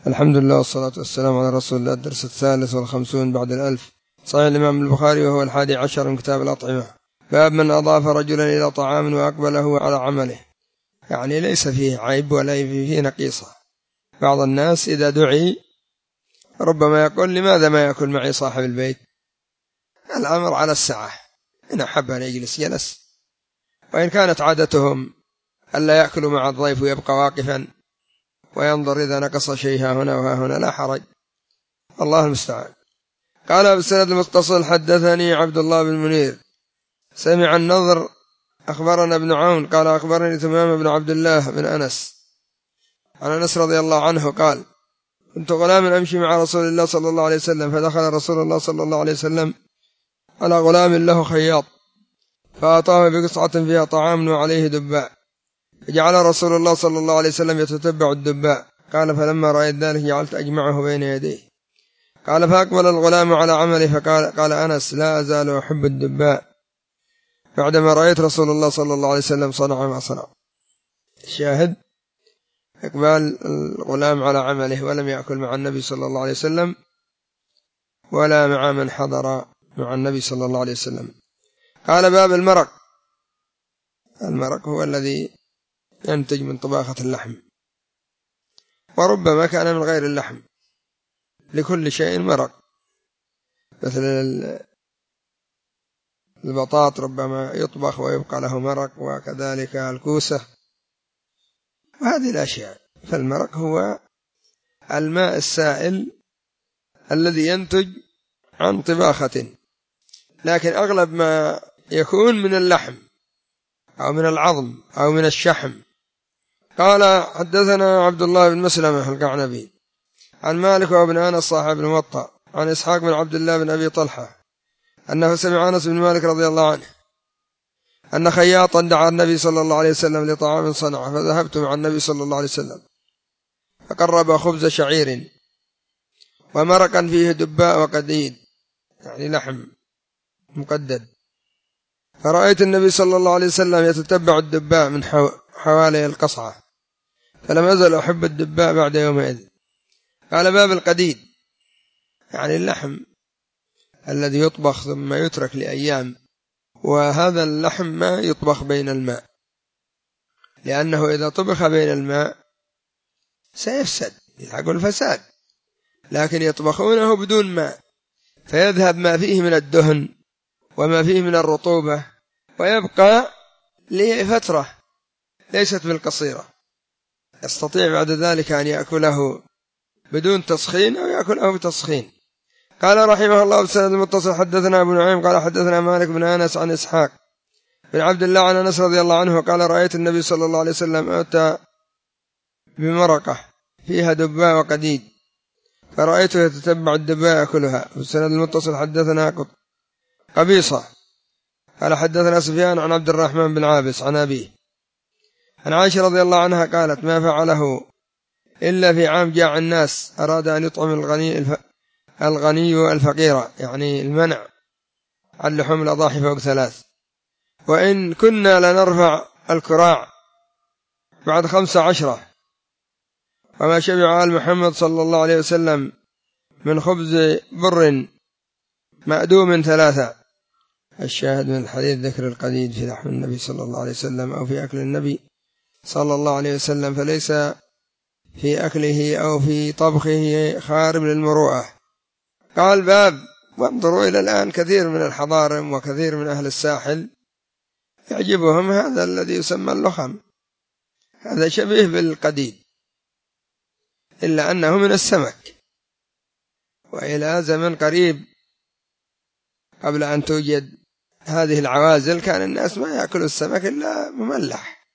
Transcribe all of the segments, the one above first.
الحمد لله والصلاة والسلام على رسول الله. الدرس 53 بعد 1000. صحيح الإمام البخاري وهو 11 من كتاب الأطعمة. باب من أضاف رجلا إلى طعام وأقبله على عمله، يعني ليس فيه عيب ولا فيه نقيصة. بعض الناس إذا دعي ربما يقول لماذا ما يأكل معي صاحب البيت؟ الأمر على السعة، إن أحب أن يجلس جلس، وإن كانت عادتهم ألا يأكلوا مع الضيف ويبقى واقفا وينظر إذا نقص شيء ها هنا وها هنا لا حرج، الله المستعان. قال بالسند المتصل حدثني عبد الله بن منير سمع النضر أخبرنا ابن عون قال أخبرني تمام بن عبد الله بن أنس عن أنس رضي الله عنه قال كنت غلاما أمشي مع رسول الله صلى الله عليه وسلم، فدخل رسول الله صلى الله عليه وسلم على غلام له خياط، فأعطاه بقصعة فيها طعام وعليه دباء، فجعل رسول الله صلى الله عليه وسلم يتتبع الدباء. قال فلما رأيت ذلك جعلت أجمعه بين يديه. قال فأقبل الغلام على عمله، فقال أنس لا أزال أحب الدباء بعدما رأيت رسول الله صلى الله عليه وسلم صنع ما صنع. الشاهد إقبال الغلام على عمله، ولم يأكل مع النبي صلى الله عليه وسلم ولا مع من حضر مع النبي صلى الله عليه وسلم. قال باب المرق. المرق هو الذي ينتج من طباخة اللحم، وربما كان من غير اللحم، لكل شيء مرق، مثل البطاط ربما يطبخ ويبقى له مرق، وكذلك الكوسة وهذه الأشياء. فالمرق هو الماء السائل الذي ينتج عن طباخة، لكن أغلب ما يكون من اللحم أو من العظم أو من الشحم. قال حدثنا عبد الله بن مسلمة القعنبي عن مالك وابن أنس صاحب الموطأ عن إسحاق بن عبد الله بن أبي طلحة أنه سمع أنس بن مالك رضي الله عنه أن خياطا دعا النبي صلى الله عليه وسلم لطعام صنعه، فذهبت مع النبي صلى الله عليه وسلم فقرب خبز شعير ومرقا فيه دباء وقديد، يعني لحم مقدد، فرأيت النبي صلى الله عليه وسلم يتتبع الدباء من حوالي القصعة، فلم أزل أحب الدباء بعد يومئذ. قال باب القديد، يعني اللحم الذي يطبخ ثم يترك لأيام، وهذا اللحم ما يطبخ بين الماء، لأنه إذا طبخ بين الماء سيفسد، يلحق الفساد، لكن يطبخونه بدون ماء فيذهب ما فيه من الدهن وما فيه من الرطوبة، ويبقى لفترة ليست بالقصيرة، يستطيع بعد ذلك أن يأكله بدون تسخين أو يأكله بتسخين. قال رحمه الله بسند المتصل حدثنا أبو نعيم قال حدثنا مالك بن أنس عن إسحاق بن عبد الله عن أنس رضي الله عنه قال رأيت النبي صلى الله عليه وسلم أتى بمرقة فيها دباء وقديد، فرأيته يتتبع الدباء يأكلها. في السند المتصل حدثنا قبيصة قال حدثنا سفيان عن عبد الرحمن بن عابس عن أبيه عن عائشة رضي الله عنها قالت ما فعله إلا في عام جاع الناس، أراد أن يطعم الغني الفقير، يعني المنع عن لحوم الأضاحي فوق 3، وإن كنا لنرفع الكراع بعد 15، وما شبع آل محمد صلى الله عليه وسلم من خبز بر مأدوم 3. الشاهد من الحديث ذكر القديد في لحم النبي صلى الله عليه وسلم أو في أكل النبي صلى الله عليه وسلم، فليس في أكله أو في طبخه خارب للمروءة. قال باب، وانظروا إلى الآن كثير من الحضارم وكثير من أهل الساحل يعجبهم هذا الذي يسمى اللخم، هذا شبيه بالقديد إلا أنه من السمك، وإلى زمن قريب قبل أن توجد هذه العوازل كان الناس ما يأكلوا السمك إلا مملح،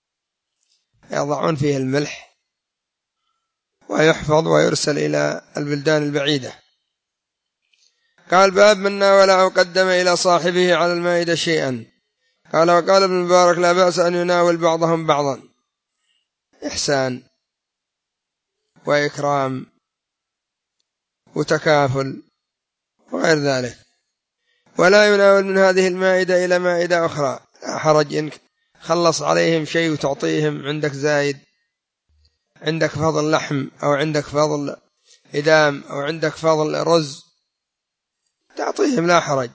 يضعون فيه الملح ويحفظ ويرسل إلى البلدان البعيدة. قال باب من ناول أو قدم إلى صاحبه على المائدة شيئا. قال وقال ابن المبارك لا بأس أن يناول بعضهم بعضا، إحسان وإكرام وتكافل وغير ذلك، ولا يناول من هذه المائدة إلى مائدة أخرى، لا حرج إن خلص عليهم شيء وتعطيهم عندك زايد عندك فضل لحم أو عندك فضل إدام أو عندك فضل رز تعطيهم لا حرج.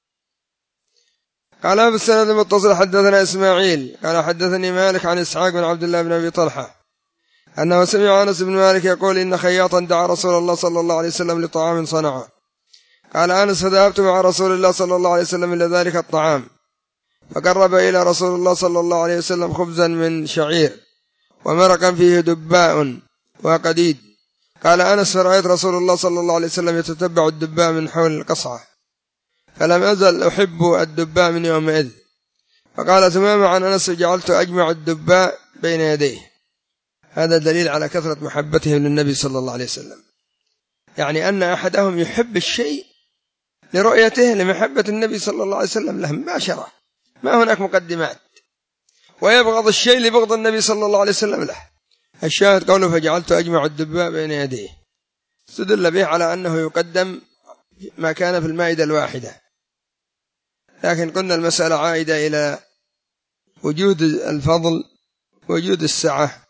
قال بالسند المتصل حدثنا إسماعيل قال حدثني مالك عن إسحاق بن عبد الله بن أبي طلحة أنه سمع أنس بن مالك يقول إن خياطا دعا رسول الله صلى الله عليه وسلم لطعام صنعه. قال أنس فذهبت مع رسول الله صلى الله عليه وسلم إلى ذلك الطعام فقرب إلى رسول الله صلى الله عليه وسلم خبزا من شعير ومرقا فيه دباء وقديد. قال أنس فرأيت رسول الله صلى الله عليه وسلم يتتبع الدباء من حول القصعة فلم أزل أحب الدباء من يومئذ. فقال ثمامة عن أنس جعلت أجمع الدباء بين يديه. هذا دليل على كثرة محبتهم للنبي صلى الله عليه وسلم، يعني أن أحدهم يحب الشيء لرؤيته لمحبة النبي صلى الله عليه وسلم له مباشرة، ما هناك مقدمات، ويبغض الشيء لبغض النبي صلى الله عليه وسلم له. الشاهد قوله فجعلت أجمع الدباء بين يديه، استدل به على أنه يقدم ما كان في المائدة الواحدة، لكن قلنا المسألة عائدة إلى وجود الفضل، وجود السعة،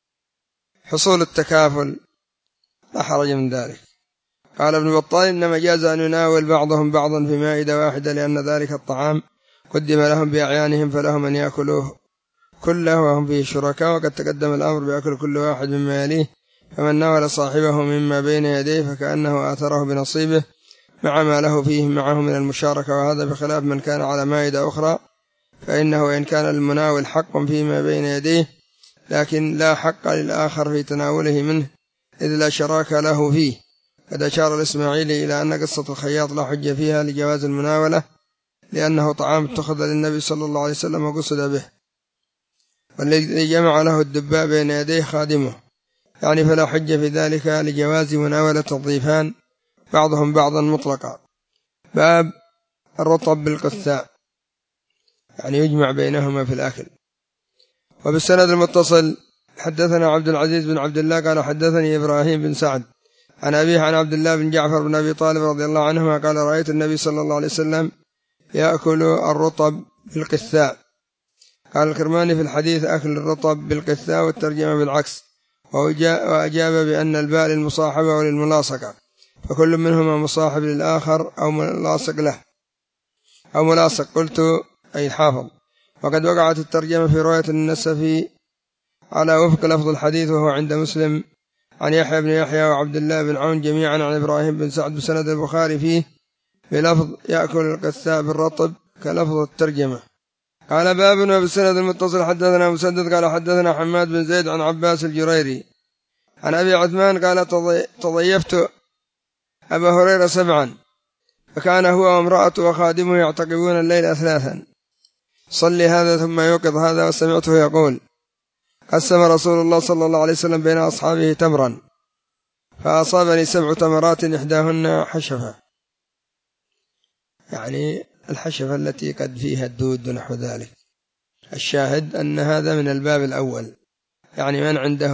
حصول التكافل، لا حرج من ذلك. قال ابن بطال إنما جاز أن يناول بعضهم بعضا في مائدة واحدة لأن ذلك الطعام قدم لهم بأعيانهم فلهم أن يأكلوه كله وهم فيه شركاء، وقد تقدم الأمر بأكل كل واحد مما يليه، فمن ناول صاحبه مما بين يديه فكأنه آثره بنصيبه مع ما له فيه معه من المشاركة، وهذا بخلاف من كان على مائدة أخرى فإنه وإن كان المناول حق فيما بين يديه لكن لا حق للآخر في تناوله منه إذ لا شراك له فيه. قد أشار الإسماعيلي إلى أن قصة الخياط لا حج فيها لجواز المناولة لأنه طعام اتخذ للنبي صلى الله عليه وسلم وقصد به، والذي جمع له الدباء بين يديه خادمه، يعني فلا حج في ذلك لجواز مناولة الضيفان بعضهم بعضا مطلقا. باب الرطب بالقثاء، يعني يجمع بينهما في الأكل. وبالسند المتصل حدثنا عبد العزيز بن عبد الله قال حدثني إبراهيم بن سعد عن أبيه عن عبد الله بن جعفر بن أبي طالب رضي الله عنهما قال رأيت النبي صلى الله عليه وسلم يأكل الرطب بالقثاء. قال الكرماني في الحديث أكل الرطب بالقثاء والترجمة بالعكس، وأجاب بأن الباء للمصاحبة وللملاصقة، فكل منهما مصاحب للآخر أو ملاصق له أو ملاصق، قلت أي الحافظ. وقد وقعت الترجمة في رواية النسفي على وفق لفظ الحديث وهو عند مسلم عن يحيى بن يحيى وعبد الله بن عون جميعا عن إبراهيم بن سعد بسند البخاري فيه بلفظ يأكل القثاء بالرطب كلفظ الترجمة. قال بابنا بالسند المتصل حدثنا مسدد قال حدثنا حماد بن زيد عن عباس الجريري عن أبي عثمان قال تضيفت أبا هريرة 7 فكان هو وامرأته وخادمه يعتقبون الليل 3 صلي هذا ثم يوقظ هذا، وسمعته يقول قسم رسول الله صلى الله عليه وسلم بين أصحابه تمرا فأصابني 7 تمرات إحداهن حشفة، يعني الحشفة التي قد فيها الدود ونحو ذلك. الشاهد أن هذا من الباب الأول، يعني من عنده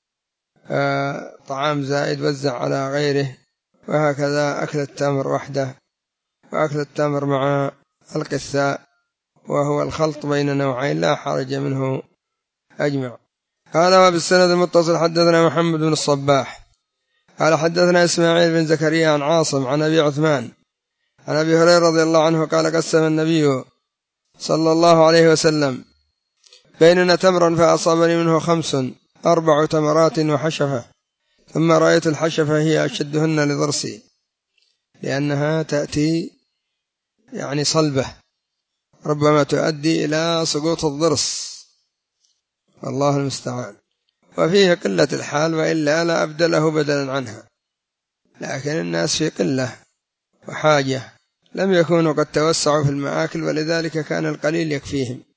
طعام زائد وزع على غيره، وهكذا أكل التمر وحده وأكل التمر مع القثاء وهو الخلط بين نوعين لا حرج منه أجمع. قال وبالسند المتصل حدثنا محمد بن الصباح قال حدثنا إسماعيل بن زكريا عن عاصم عن أبي عثمان عن أبي هريرة رضي الله عنه قال قسم النبي صلى الله عليه وسلم بيننا تمرا فأصابني منه 5 4 تمرات وحشفة، ثم رأيت الحشفة هي أشدهن لضرسي لأنها تأتي يعني صلبة ربما تؤدي إلى سقوط الضرس، والله المستعان، وفيه قلة الحال وإلا لا أبدله بدلا عنها، لكن الناس في قلة وحاجة لم يكونوا قد توسعوا في المآكل ولذلك كان القليل يكفيهم.